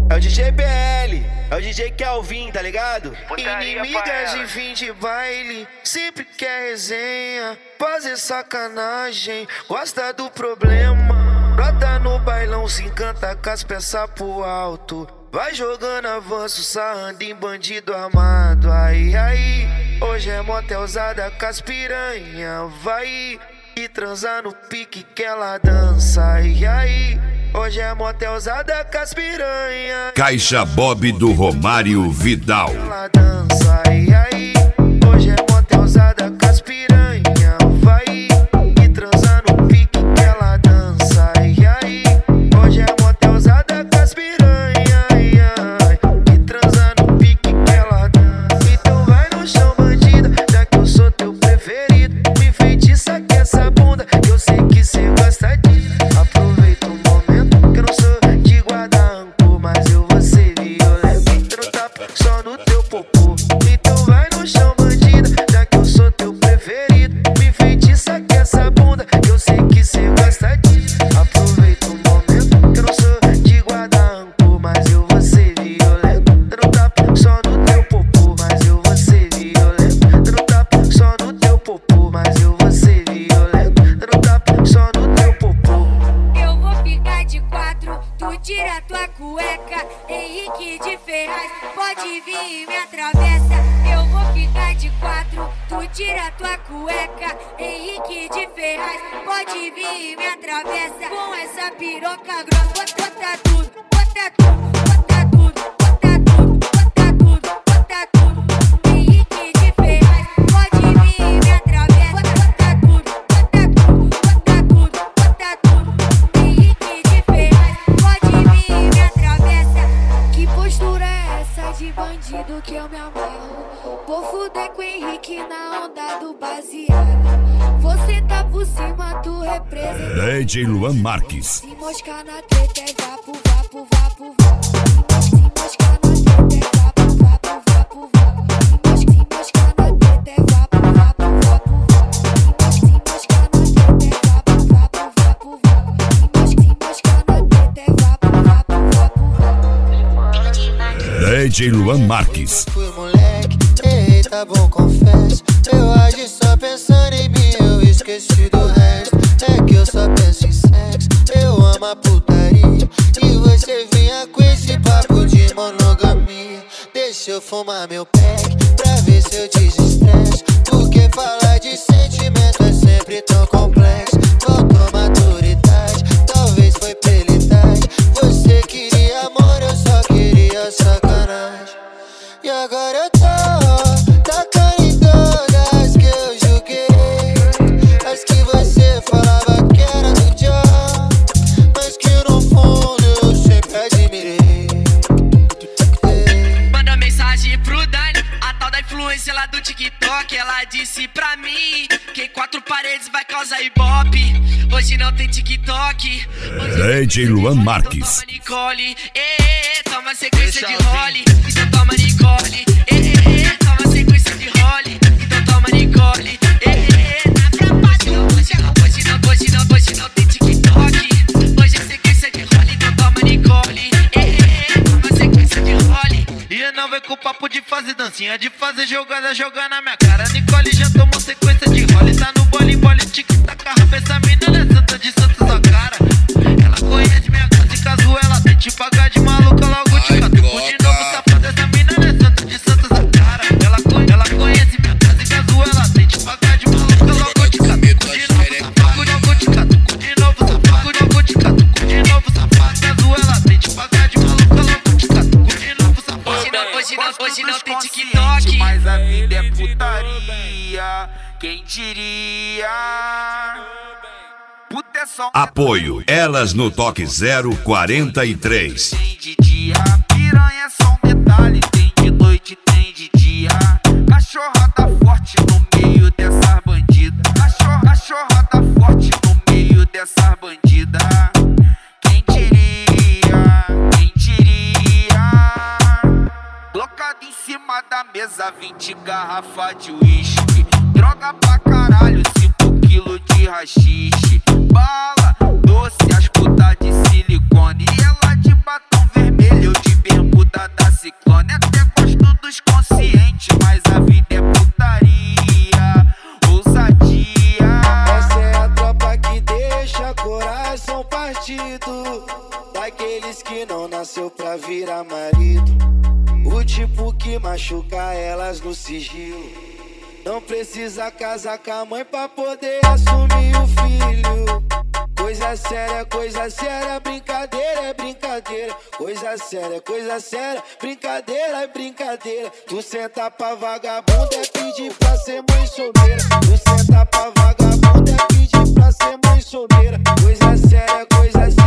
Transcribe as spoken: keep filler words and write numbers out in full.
É o D J B L, é o D J Kelvin, tá ligado? Putaria. Inimigas de fim de baile, sempre quer resenha, fazer sacanagem, gosta do problema. Brota no bailão, se encanta com as peças pro alto, vai jogando avanço, sarrando em bandido armado. Aí, aí, hoje é motelzada com as piranha, vai e transar no pique que ela dança. Aí, aí, hoje é motelzada com as piranha. Caixa Bob do Romário Vidal. Ela dança, aí, aí, hoje é motelzada com as piranha, vai e transar no pique que ela dança. Aí, aí, hoje é motelzada com as piranha, ai, ai, e transar no pique que ela dança. Então vai no chão, bandida, já que eu sou teu preferido. Me enfeitiça que essa bunda, eu sei que cê gosta disso. Aproveita o momento que eu não sou de guarda-ranco, mas eu vou ser violento, no tapa só no teu popô. Então vai no chão, bandida, já que eu sou teu preferido. Me enfeitiça que essa bunda, eu sei que cê gosta disso. Aproveita o momento que eu não sou de guarda-ranco, mas eu vou ser violento, no tapa só no teu popô. Mas eu vou ser violento, no tapa só no teu popô. Mas eu vou ser violento, no tapa só no teu popô. Eu vou ficar de quatro, tu tira tua cueca. Henrique de Ferraz, pode vir e me atravessa. Eu vou ficar de quatro, tu tira tua cueca. Henrique de Ferraz, pode vir e me atravessa. Com essa piroca grossa, bota tudo, bota tudo, bota tudo, bota tudo, bota tudo, bota tudo. Henrique de Ferraz, pode vir e me atravessa. Bota tudo, bota tudo, bota tudo, bota tudo. Henrique de Ferraz, pode vir e me atravessa. Que postura é essa de bandido que eu me amarro? Vou fuder com o Henrique na onda do baseado. Você tá por cima, tu representa. D J Luan Marques. Se moscar na treta é vapo, vapo, vapo, vapo. Se moscar na treta é vapo, vapo, vapo, vapo. Se moscar na treta é vapo, vapo, vapo, vapo. Se moscar na treta é vapo, vapo, vapo, vapo. Se moscar na treta é vapo, vapo, vapo, vapo. D J Luan Marques. Fui moleque, errei, tá bom, confesso. Eu agi só pensando em mim, eu esqueci do resto. É que eu só penso em sexo, eu amo a putaria. E você vinha com esse papo de monogamia. Deixa eu fumar meu pack, pra ver se eu desestresso. Porque falar de sentimento é sempre tão complexo. Faltou maturidade, talvez foi pelidade. Você queria amor, eu só queria sacanagem. E agora eu tô tacando em todas que eu julguei. As que você falava que era do John, mas que no fundo eu sempre admirei. Manda mensagem pro Dani, a tal da influência lá do TikTok. Ela disse pra mim que em quatro paredes vai causar ibope. Hoje não tem TikTok. D J Luan Marques. Toma Nicole, eh, toma sequência de role. Então toma Nicole, eh, toma sequência de role. Então toma Nicole, eh, na frapagem. Hoje não, hoje não, hoje não, hoje não tem TikTok. Hoje é sequência de role, então toma Nicole, eh, toma sequência de role. E não vem com o papo de fazer dancinha, de fazer jogada, jogar na minha cara. Nicole já tomou sequência de role, tá no bole, bole, tic-tac. Essa mina é santa de santos a cara. Ela conhece minha casa e caso ela tente pagar de maluca, logo te catuco de novo, safada. Essa mina é santa de santos a cara. Ela, ela conhece minha casa e caso ela tente pagar de maluca, logo te catuco de novo, safado. Logo te catuco de novo, safado. Logo te catuco de novo, safado. Caso ela tente pagar de maluca, logo te catuco de novo, safado. Hoje não, hoje não, hoje não tem TikTok. Mas a vida é putaria, quem diria? Puta é só... Apoio Elas no Toque zero quarenta e três. Tem de dia, piranha é só um detalhe. Tem de noite, tem de dia. Cachorra tá forte no meio dessas bandidas. Cachorra, cachorra tá forte no meio dessas bandidas. Quem diria, quem diria? Colocado em cima da mesa, vinte garrafas de uísque. Droga pra caralho, cinco quilos de rachixe. Bala, doce, as putas de silicone. E ela de batom vermelho, eu de daqueles que não nasceu pra virar marido. O tipo que machuca elas no sigilo. Não precisa casar com a mãe pra poder assumir o filho. Coisa séria, coisa séria, brincadeira é brincadeira. Coisa séria, coisa séria, brincadeira é brincadeira. Tu senta pra vagabunda é pedir pra ser mãe solteira. Tu senta pra vagabunda é pedir pra ser mãe solteira. Coisa séria, coisa séria.